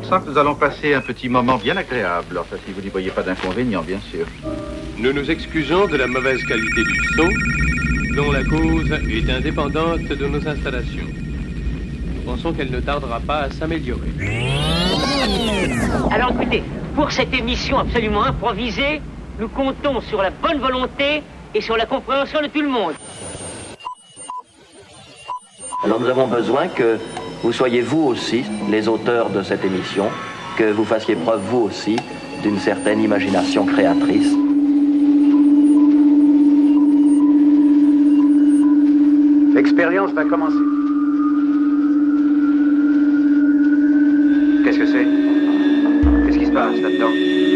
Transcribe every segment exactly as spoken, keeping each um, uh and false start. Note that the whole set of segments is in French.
sens que nous allons passer un petit moment bien agréable. Enfin, si vous n'y voyez pas d'inconvénient, bien sûr. Nous nous excusons de la mauvaise qualité du son, dont la cause est indépendante de nos installations. Nous pensons qu'elle ne tardera pas à s'améliorer. Alors écoutez, pour cette émission absolument improvisée, nous comptons sur la bonne volonté et sur la compréhension de tout le monde. Alors nous avons besoin que vous soyez vous aussi les auteurs de cette émission, que vous fassiez preuve vous aussi d'une certaine imagination créatrice. L'expérience va commencer. Qu'est-ce que c'est? Qu'est-ce qui se passe là-dedans?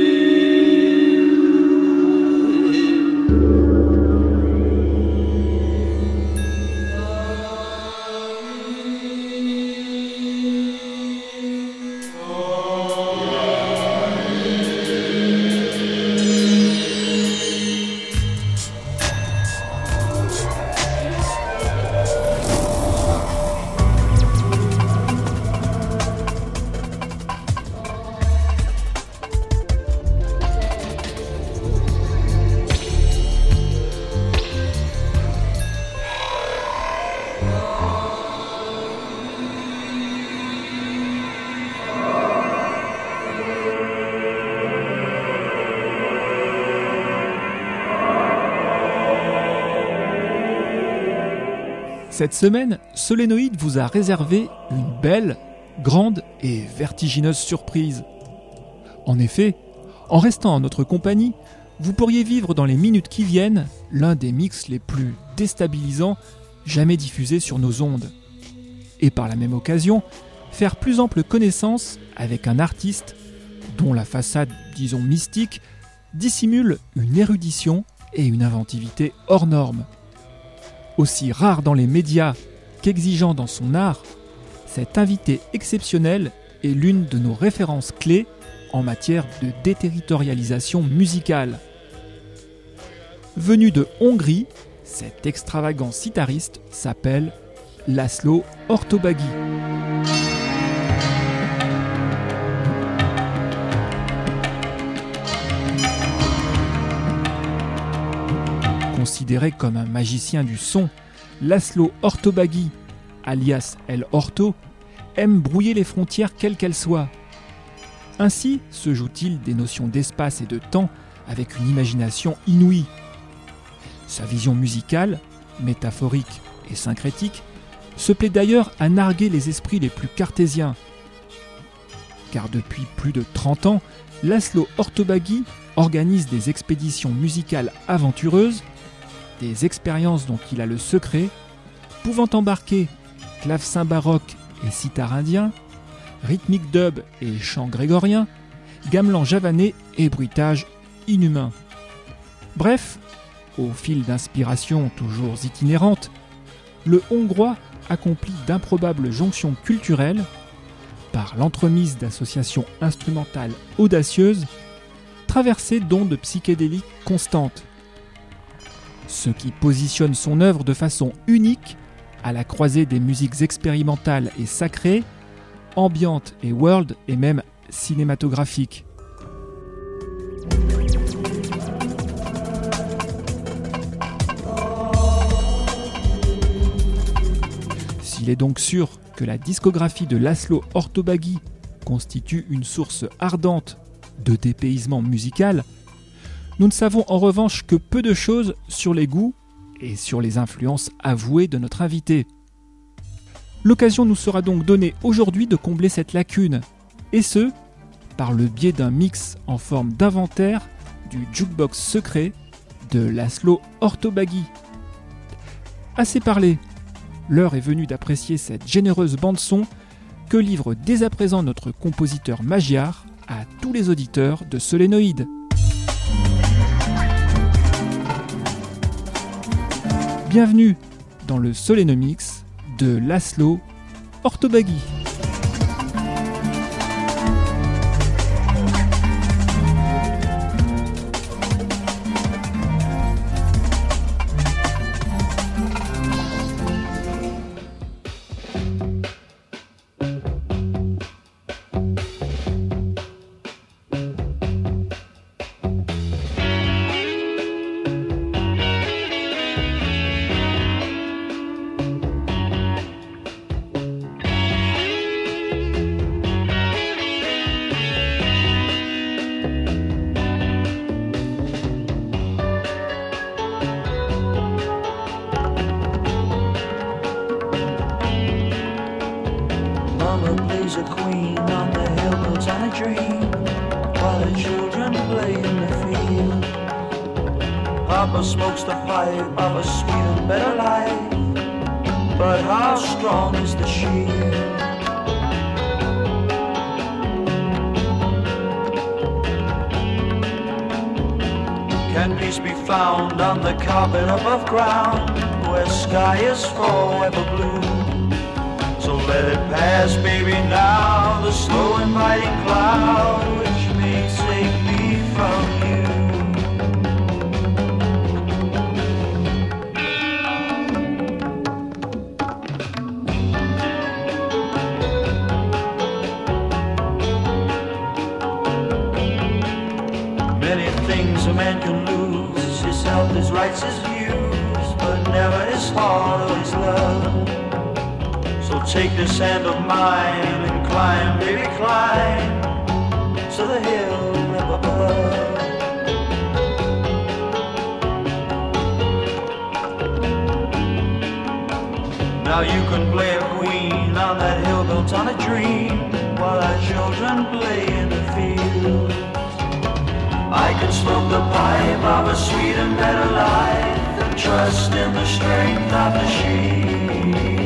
Cette semaine, Solénoïde vous a réservé une belle, grande et vertigineuse surprise. En effet, en restant en notre compagnie, vous pourriez vivre dans les minutes qui viennent l'un des mix les plus déstabilisants jamais diffusés sur nos ondes. Et par la même occasion, faire plus ample connaissance avec un artiste dont la façade, disons mystique, dissimule une érudition et une inventivité hors normes. Aussi rare dans les médias qu'exigeant dans son art, cet invité exceptionnel est l'une de nos références clés en matière de déterritorialisation musicale. Venu de Hongrie, cet extravagant sitariste s'appelle László Ortobágy. Considéré comme un magicien du son, László Ortobágy, alias El Orto, aime brouiller les frontières quelles qu'elles soient. Ainsi se joue-t-il des notions d'espace et de temps avec une imagination inouïe. Sa vision musicale, métaphorique et syncrétique, se plaît d'ailleurs à narguer les esprits les plus cartésiens. Car depuis plus de trente ans, László Ortobágy organise des expéditions musicales aventureuses, des expériences dont il a le secret, pouvant embarquer clavecin baroque et sitar indien, rythmique dub et chant grégorien, gamelan javanais et bruitage inhumain. Bref, au fil d'inspirations toujours itinérantes, le Hongrois accomplit d'improbables jonctions culturelles par l'entremise d'associations instrumentales audacieuses, traversées d'ondes psychédéliques constantes. Ce qui positionne son œuvre de façon unique à la croisée des musiques expérimentales et sacrées, ambiantes et world et même cinématographiques. S'il est donc sûr que la discographie de László Ortobágy constitue une source ardente de dépaysement musical, nous ne savons en revanche que peu de choses sur les goûts et sur les influences avouées de notre invité. L'occasion nous sera donc donnée aujourd'hui de combler cette lacune, et ce, par le biais d'un mix en forme d'inventaire du jukebox secret de László Ortobágy. Assez parlé, l'heure est venue d'apprécier cette généreuse bande-son que livre dès à présent notre compositeur Magyar à tous les auditeurs de Solénoïde. Bienvenue dans le Solénomix de László Ortobágy. mama plays a queen on the hill built on a dream, while the children play in the field. Papa smokes the pipe of a sweet and better life, but how strong is the shield? Can peace be found on the carpet above ground, where sky is forever blue? So let it pass, baby, now, the slow inviting cloud which may take me from you. Many things a man can lose, his health, his rights, his views, but never his heart or his love. So take this hand of mine and climb, baby, climb to the hill up above. Now you can play a queen on that hill built on a dream, while our children play in the field. I can smoke the pipe of a sweet and better life, and trust in the strength of the sheep.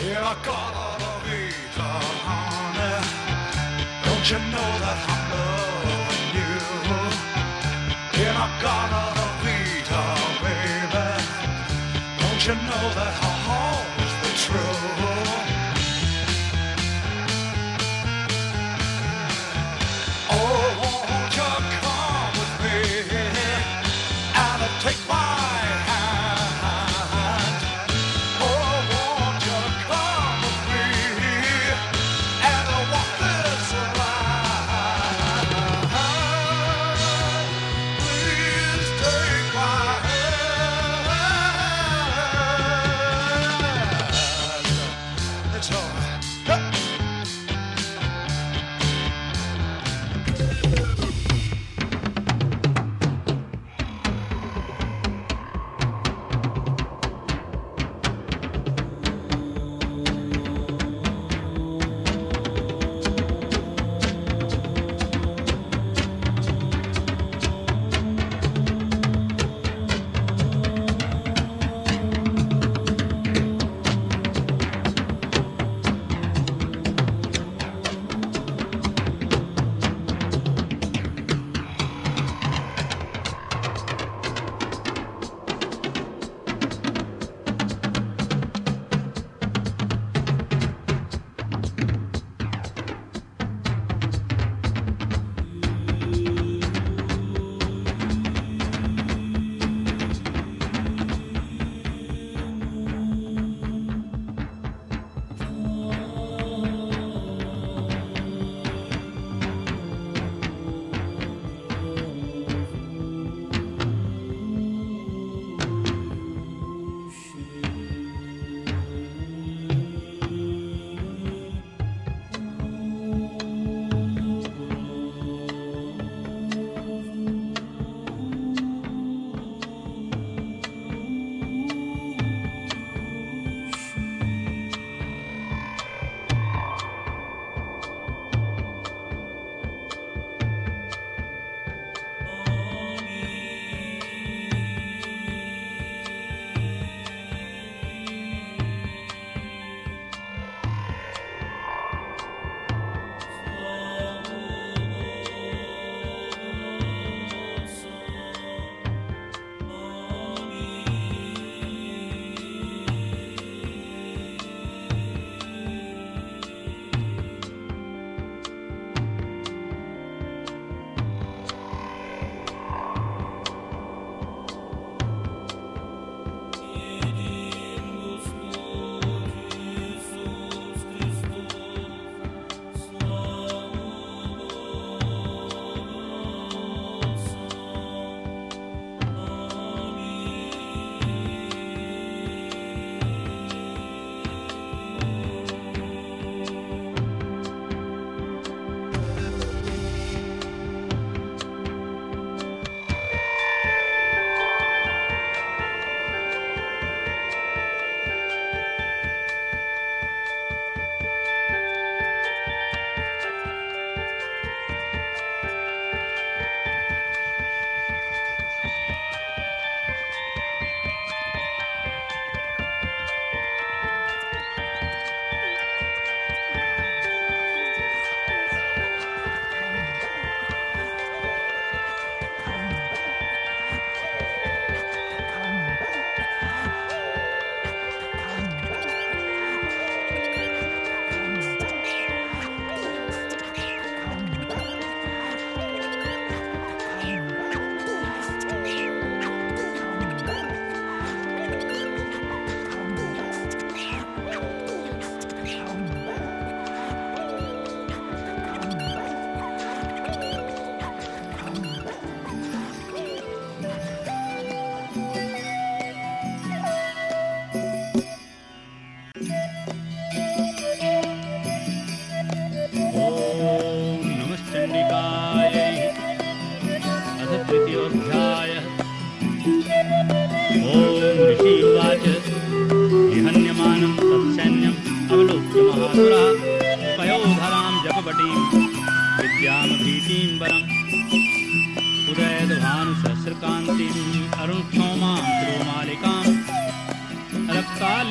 Yeah, I got all the vita, honey. Don't you know that I'm loving you? Yeah, I got all the vita, baby. Don't you know that I'll always be true? Oh, won't you come with me and take my hand? Oh, won't you come with me and walk this line? Please take my hand. It's all right.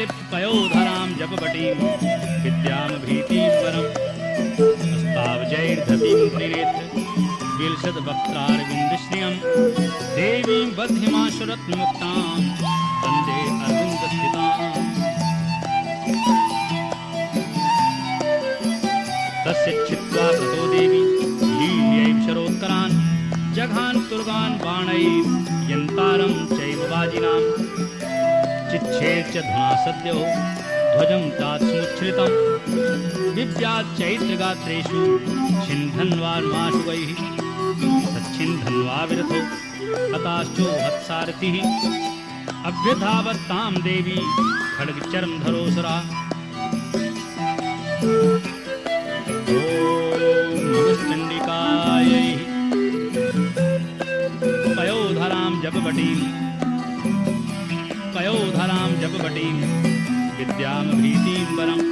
संलिप्त पयोधरां जपवटीं विद्यां भीतिं वरम् अस्तावजैर्धतीं त्रिनेत्र विलसद्वक्त्रारविन्दश्रियं देवीं बद्धिमाशुरत्मुक्तां वन्दे अरविन्दस्थिताम् तस्य छित्त्वा ततो देवी लील्यैव शरोत्तरान् जघान् तुर्गान् बाणैः यन्तारं चैव वाजिनां चिच्छेद च धुना सद्यो ध्वजं तात समुच्छ्रितं विव्यात् चैत्रगात्रेषु छिन्धन्वान्माशुवैः तच्छिन्धन्वा विरथो हताश्चो हत्सारथिः अभ्यधावत्तां देवी खड्गचर्म धरोसरा ॐ नमश्चण्डिकायै पयोधरां जपवटीं पयोधरां जपवटीं विद्यां भीतिं वरम्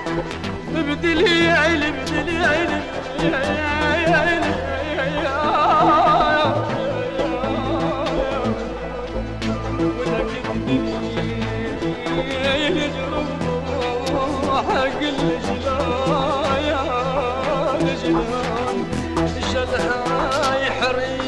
بدلي عيني بدلي عيني حق الجلايا الجلال شلها يحري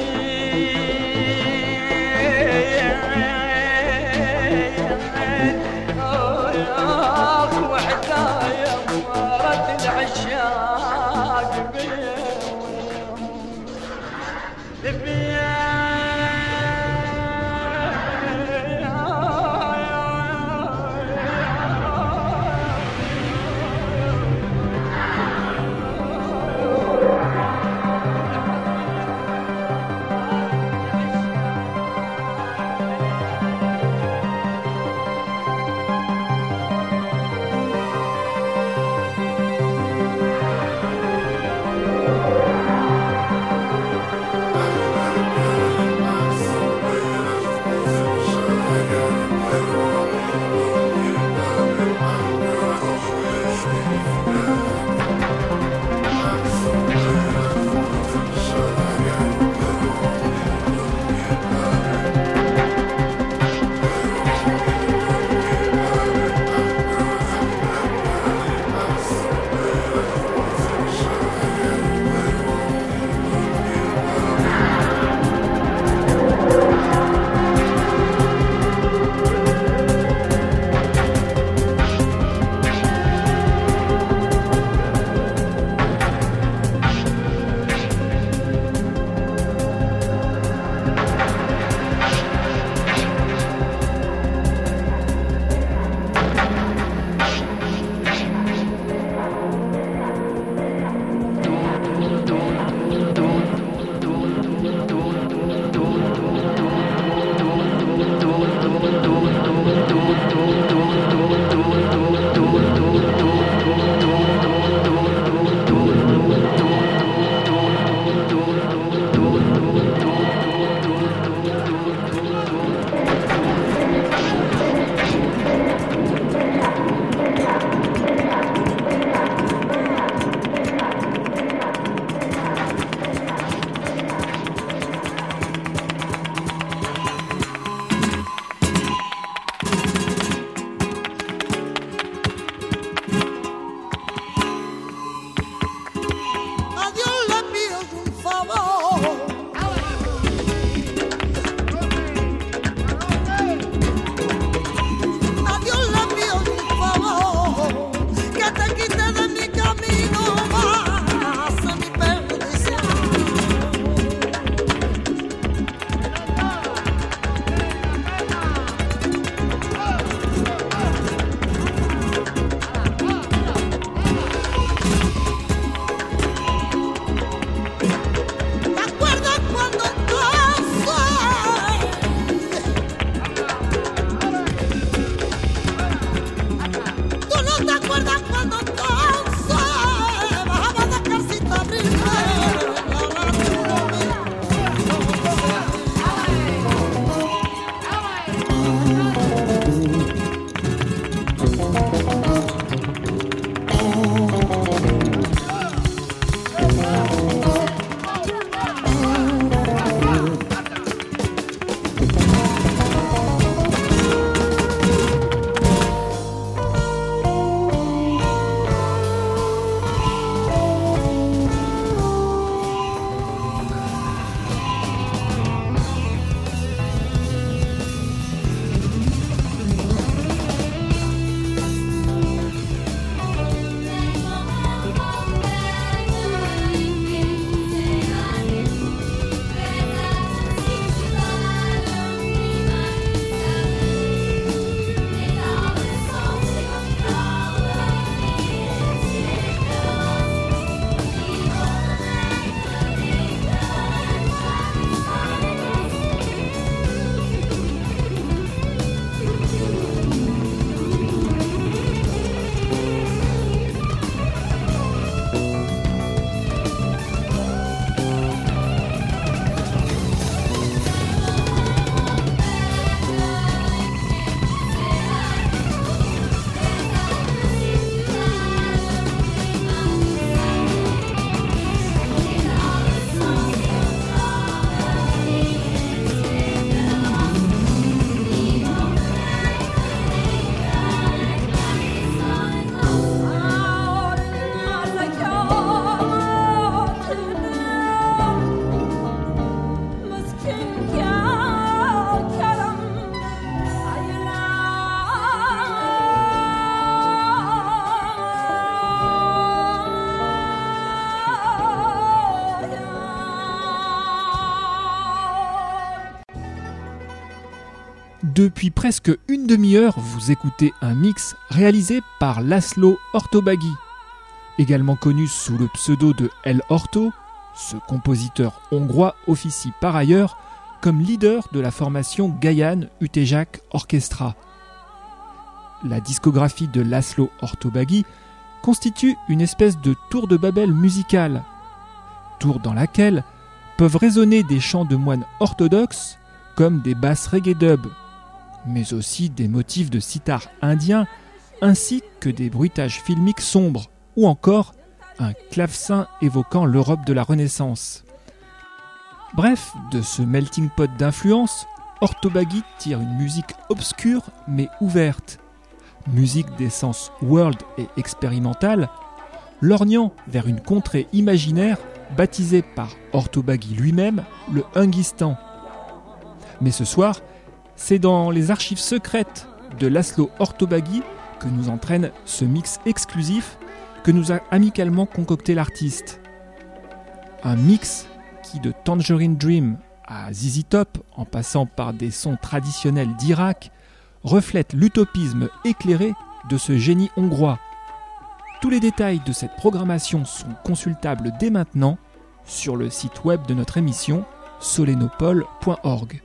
Depuis presque une demi-heure, vous écoutez un mix réalisé par Laszlo Ortobágy. Également connu sous le pseudo de El Orto, ce compositeur hongrois officie par ailleurs comme leader de la formation Gaian Utejak Orchestra. La discographie de Laszlo Ortobágy constitue une espèce de tour de Babel musicale, tour dans laquelle peuvent résonner des chants de moines orthodoxes comme des basses reggae dub, mais aussi des motifs de sitar indien ainsi que des bruitages filmiques sombres ou encore un clavecin évoquant l'Europe de la Renaissance. Bref, de ce melting pot d'influences, Ortobágy tire une musique obscure mais ouverte, musique d'essence world et expérimentale, lorgnant vers une contrée imaginaire baptisée par Ortobágy lui-même le Hungistan. Mais ce soir, c'est dans les archives secrètes de Laszlo Ortobágy que nous entraîne ce mix exclusif que nous a amicalement concocté l'artiste. Un mix qui, de Tangerine Dream à Z Z Top, en passant par des sons traditionnels d'Irak, reflète l'utopisme éclairé de ce génie hongrois. Tous les détails de cette programmation sont consultables dès maintenant sur le site web de notre émission solenopole point org.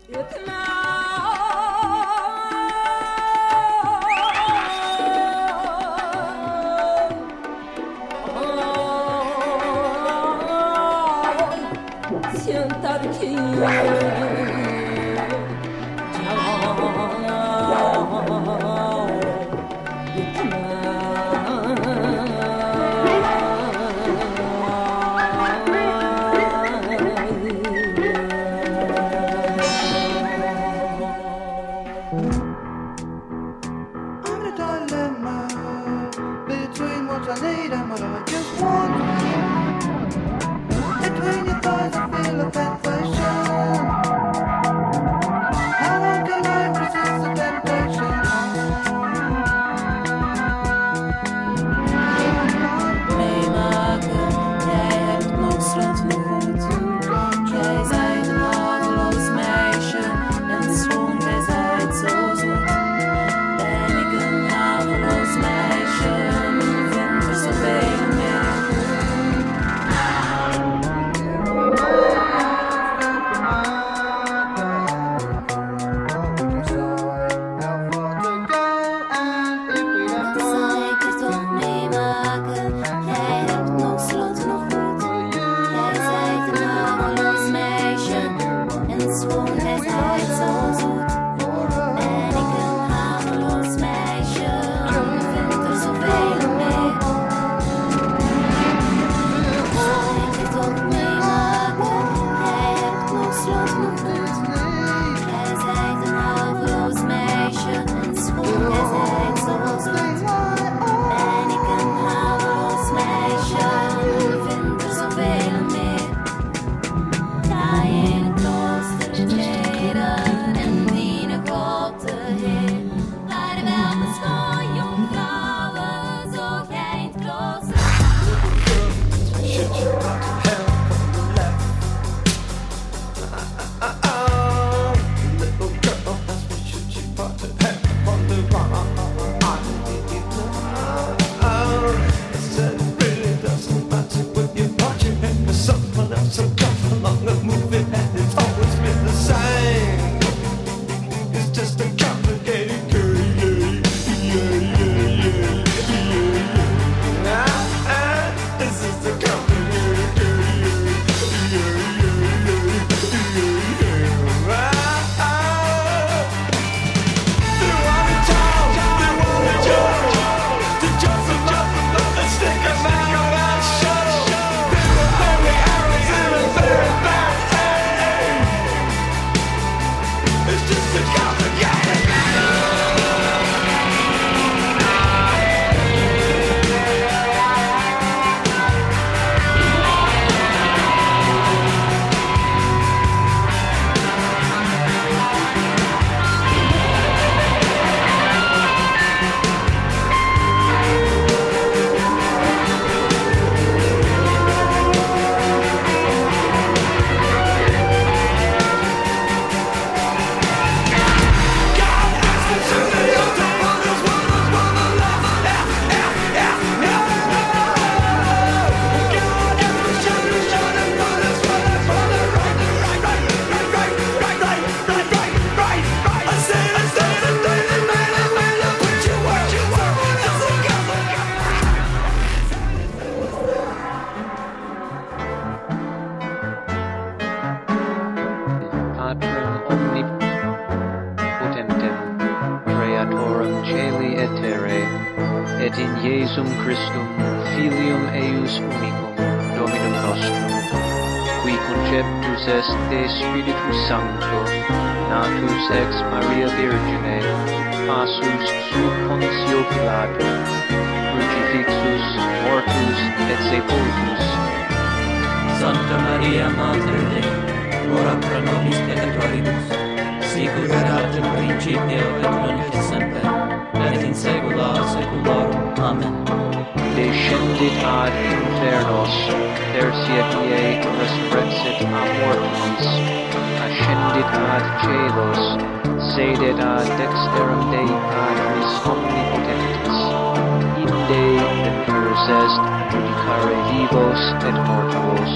Dei, et in Iesum Christum, Filium eius unicum, Dominum nostrum, qui conceptus est de Spiritus Sancto, natus ex Maria Virgine, passus sub Pontio Pilato, crucifixus, mortus et sepultus. Santa Maria Mater Dei, ora pro nobis peccatoribus, sic ut erat in principio et nunc et semper, et in saecula saeculorum. Amen. Descendit ad infernos, tertia die resurrexit a mortals, ascendit ad caelos, sedet ad dexterum Dei Patris omnipotentis, inde venturus est judicare vivos et mortuos.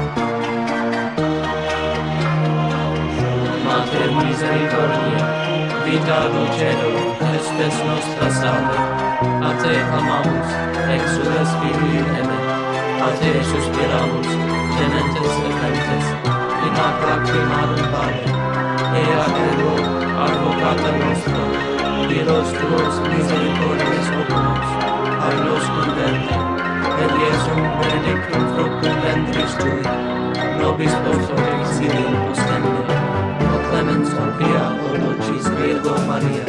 Mater misericordia, vita dulcedo, spes nostra salve, a te clamamus, exules filii eme, a te suspiramus, gementes et gentes, in ac lacrimarum vale, ea ego, advocata nostra, viros tuos misericordias oculos, a nos converte, et Iesum benedictum fructum ventris tui, nobis poso exilium ostende, o clemens o pia o dulcis Virgo Maria.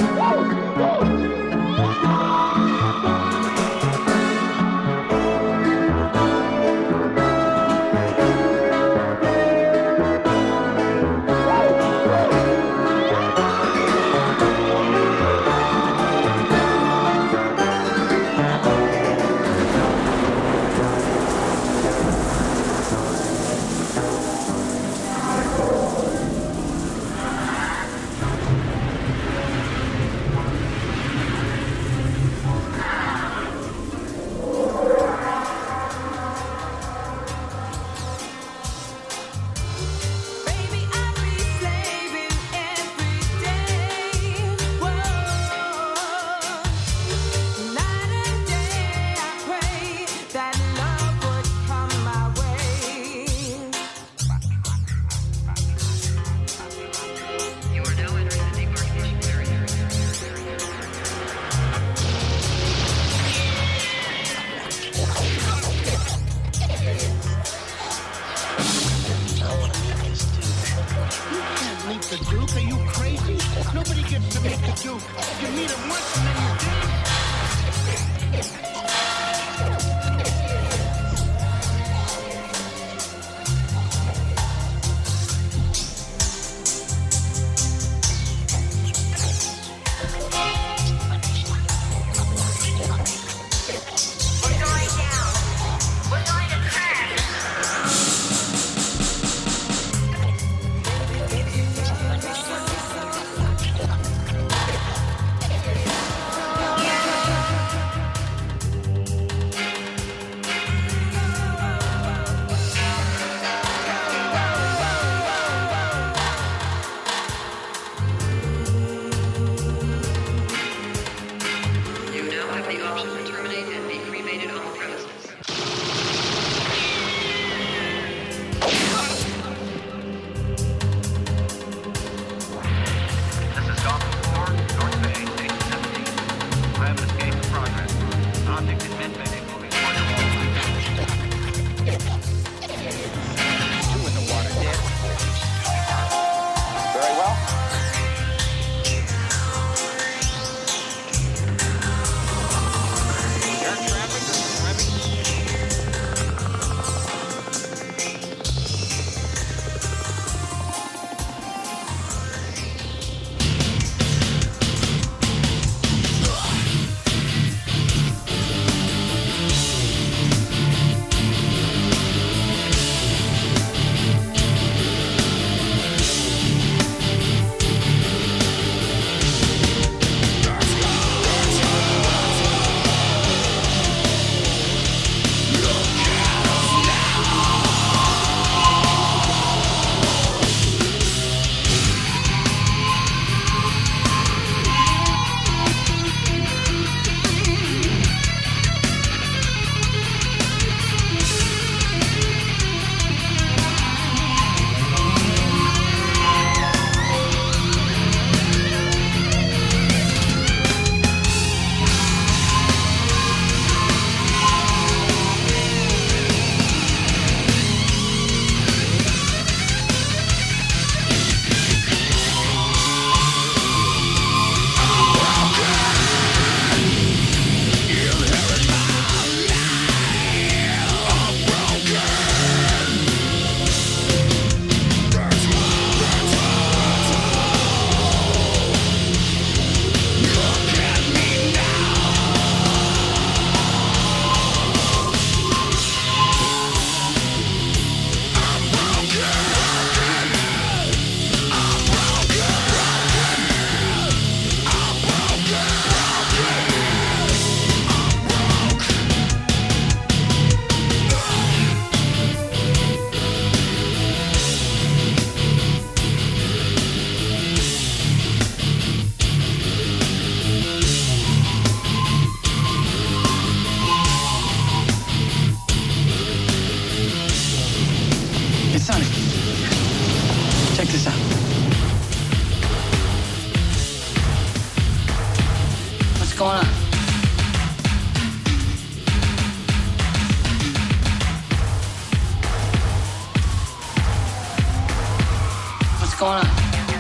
going on?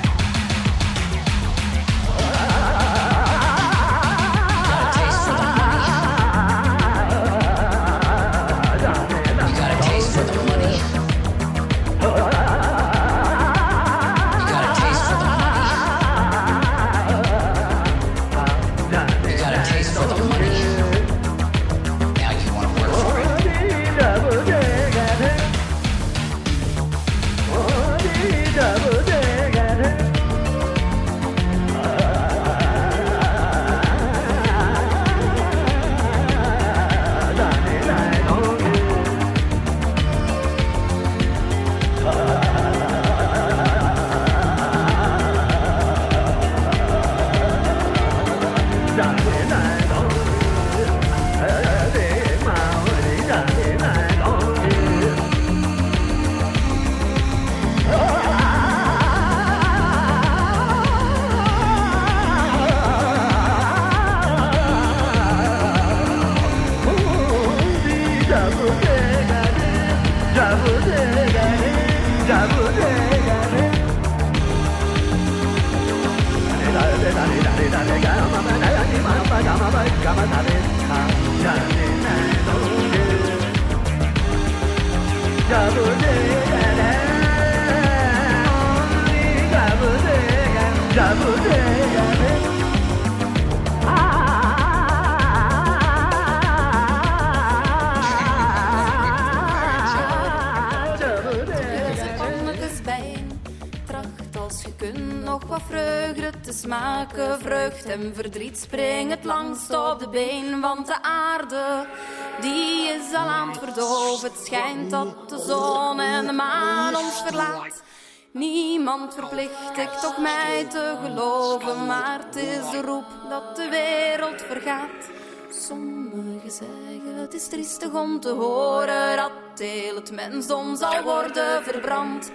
Smaken, vreugd en verdriet spring het langst op de been, want de aarde die is al aan het verdoven. Het schijnt dat de zon en de maan ons verlaat. Niemand verplicht ik toch mij te geloven, maar het is de roep dat de wereld vergaat. Sommigen zeggen het is triestig om te horen dat heel het mensdom zal worden verbrand.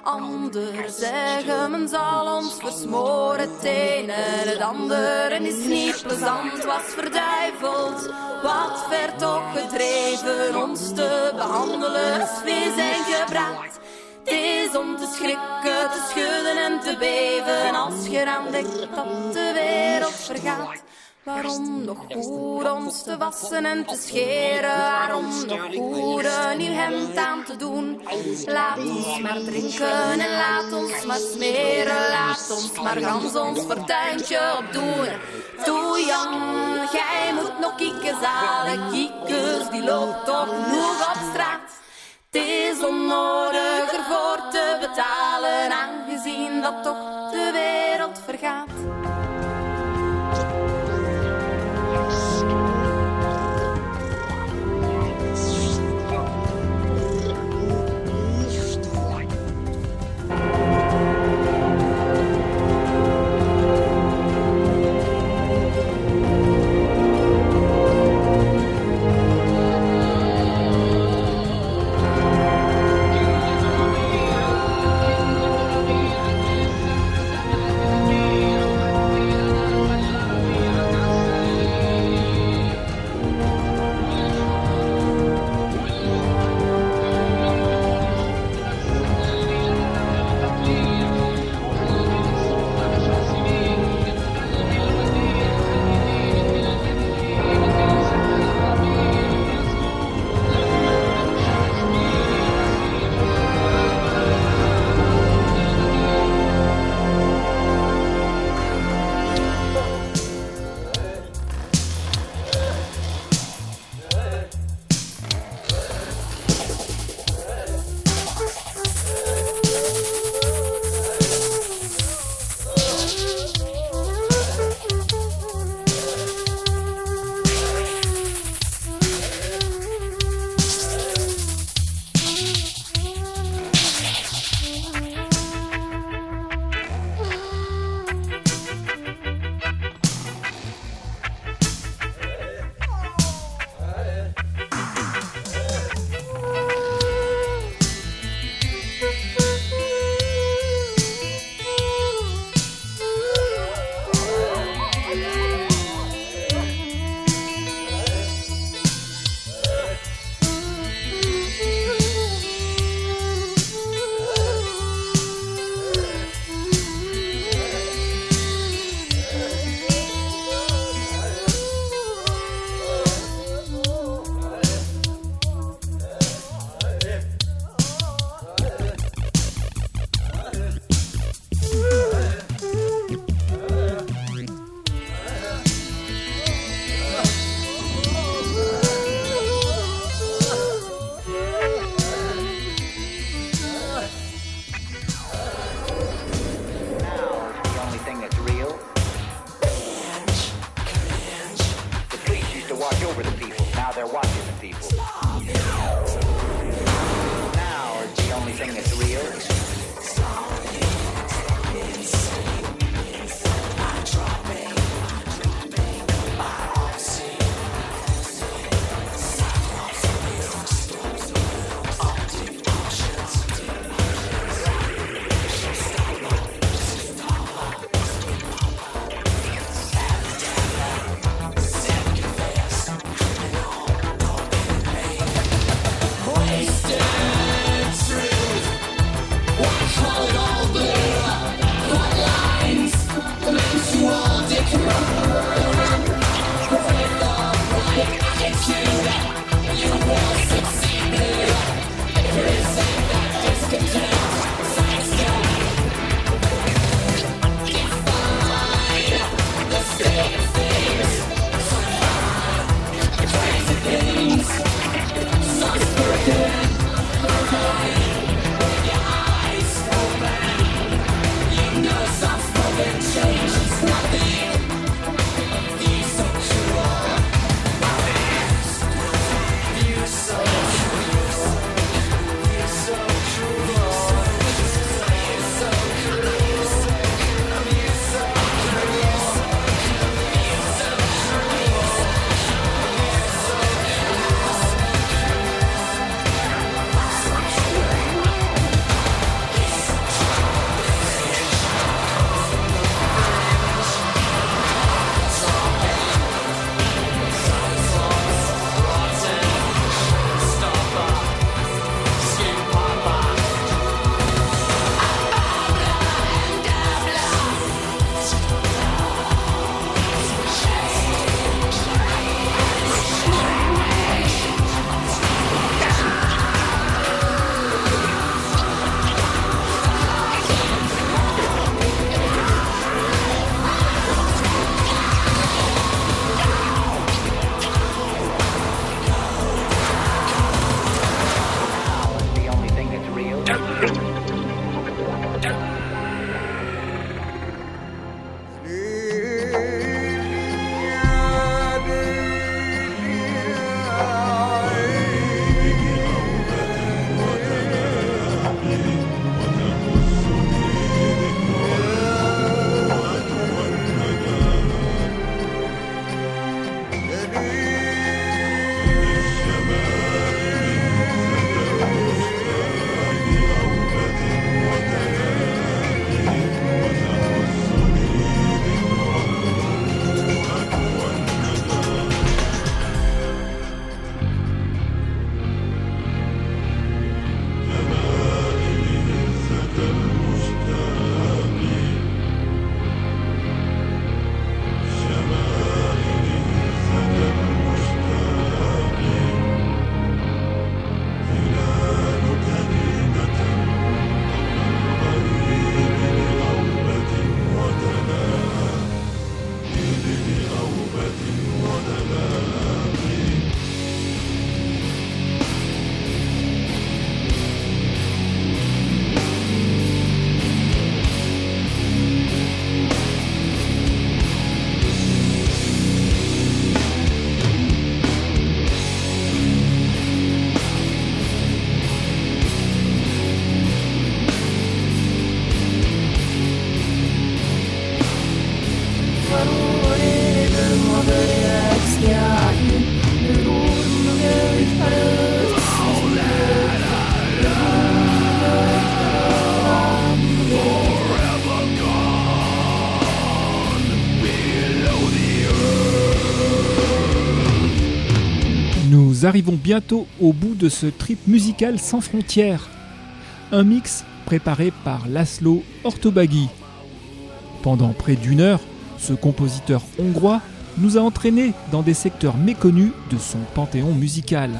Anderen zeggen men zal ons versmoren, het ene en het andere is niet plezant. Was verduiveld, wat ver toch gedreven, ons te behandelen als vlees en gebraad. Het is om te schrikken, te schudden en te beven, als je aandenkt dat de wereld vergaat. Waarom nog goed ons te wassen en te scheren? Waarom nog goed een nieuw hemd aan te doen? Laat ons maar drinken en laat ons maar smeren. Laat ons maar gans ons fortuintje opdoen. Toe Jan, gij moet nog kieken zalen. Kiekers, die loopt toch genoeg op straat. Het is onnodig ervoor te betalen, aangezien dat toch de wereld vergaat. watch over the people. Now they're watching the people. Now it's the only thing that's real. Nous arrivons bientôt au bout de ce trip musical sans frontières. Un mix préparé par László Ortobágy. Pendant près d'une heure, ce compositeur hongrois nous a entraînés dans des secteurs méconnus de son panthéon musical.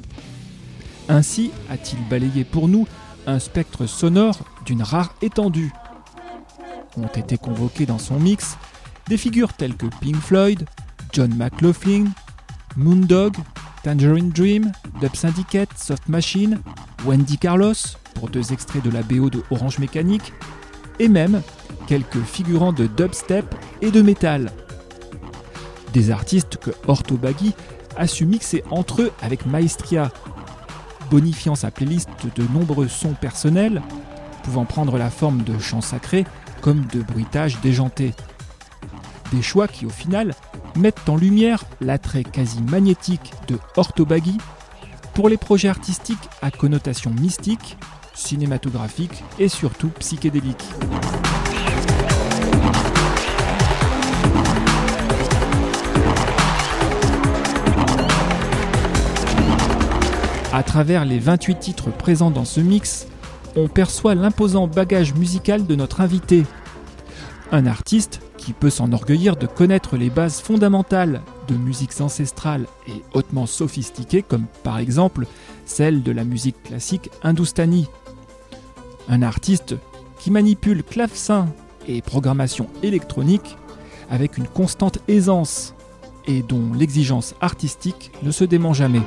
Ainsi a-t-il balayé pour nous un spectre sonore d'une rare étendue. Ont été convoqués dans son mix des figures telles que Pink Floyd, John McLaughlin, Moondog, Tangerine Dream, Dub Syndicate, Soft Machine, Wendy Carlos, pour deux extraits de la B O de Orange Mécanique, et même quelques figurants de dubstep et de métal. Des artistes que Ortobaghi a su mixer entre eux avec maestria, bonifiant sa playlist de nombreux sons personnels, pouvant prendre la forme de chants sacrés comme de bruitages déjantés. Des choix qui, au final, mettent en lumière l'attrait quasi magnétique de Ortobaghi pour les projets artistiques à connotation mystique, cinématographique et surtout psychédélique. À travers les vingt-huit titres présents dans ce mix, on perçoit l'imposant bagage musical de notre invité. Un artiste qui peut s'enorgueillir de connaître les bases fondamentales de musiques ancestrales et hautement sophistiquées, comme par exemple celle de la musique classique hindoustanie. Un artiste qui manipule clavecin et programmation électronique avec une constante aisance et dont l'exigence artistique ne se dément jamais.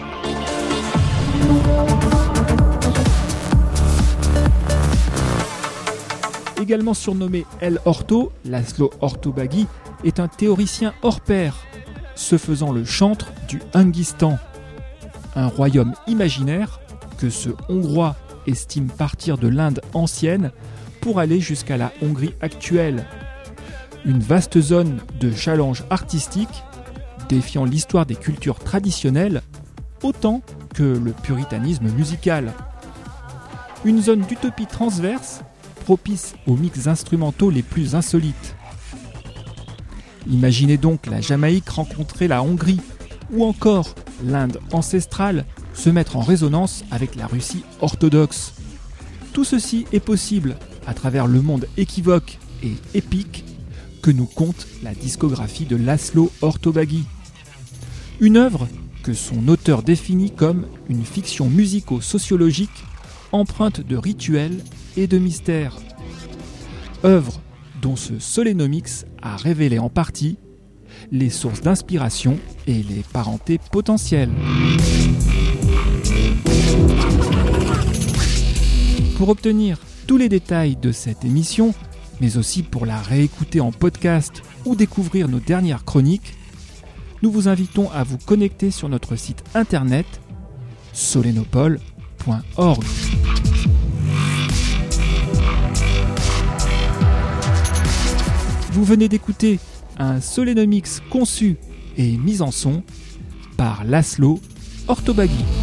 Également surnommé El Orto, Laszlo Ortobaghi est un théoricien hors pair, se faisant le chantre du Hunghistan, un royaume imaginaire que ce Hongrois estime partir de l'Inde ancienne pour aller jusqu'à la Hongrie actuelle. Une vaste zone de challenge artistique, défiant l'histoire des cultures traditionnelles, autant que le puritanisme musical. Une zone d'utopie transverse, propice aux mix instrumentaux les plus insolites. Imaginez donc la Jamaïque rencontrer la Hongrie, ou encore l'Inde ancestrale se mettre en résonance avec la Russie orthodoxe. Tout ceci est possible à travers le monde équivoque et épique que nous conte la discographie de Laszlo Ortobaghi. Une œuvre que son auteur définit comme une fiction musico-sociologique empreinte de rituels et de mystères. Œuvre dont ce Solenomix a révélé en partie les sources d'inspiration et les parentés potentielles. Pour obtenir tous les détails de cette émission, mais aussi pour la réécouter en podcast ou découvrir nos dernières chroniques, nous vous invitons à vous connecter sur notre site internet solenopole point org. Vous venez d'écouter un Solenomix conçu et mis en son par Laszlo Ortobaghi.